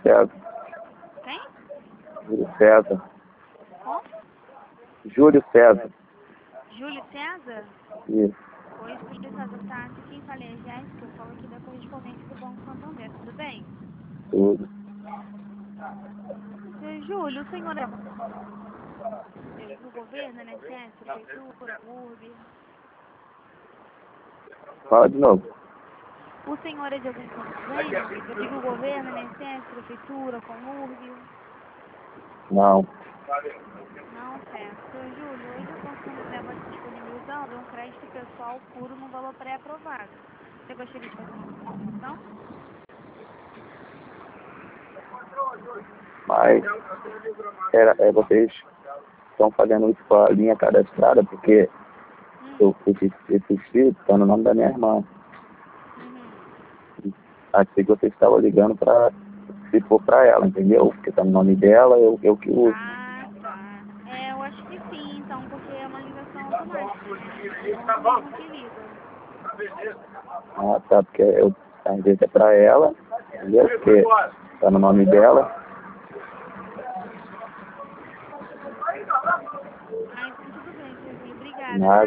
César. Quem? Júlio César. Como? Júlio César. Júlio César? Isso. Oi, Júlio César, tá? Aqui quem fala é a Jéssica, eu falo aqui da correspondente do Banco Santander, tudo bem? Tudo. Júlio, o senhor é do governo, INSS, prefeitura, URB? Fala de novo. O senhor é de algum convênio? Eu digo governo, INSS, prefeitura, com URB? Não. Não, certo. Seu Júlio, hoje o Banco Santander vai estar disponibilizando um crédito pessoal puro no valor pré-aprovado. Você gostaria de fazer uma solicitação? Mas vocês estão fazendo isso com a linha cadastrada porque esse inscrito está no nome da minha irmã. Achei que vocês estavam ligando para, se for para ela, entendeu? Porque está no nome dela, eu que uso. Ah, tá. É, eu acho que sim, então, porque é uma ligação automática, né? É o banco mesmo que liga. Ah, tá, porque às vezes é para ela, entendeu? Porque está no nome dela. Ah, então tudo bem, seu Júlio. Obrigada, Nada. tá?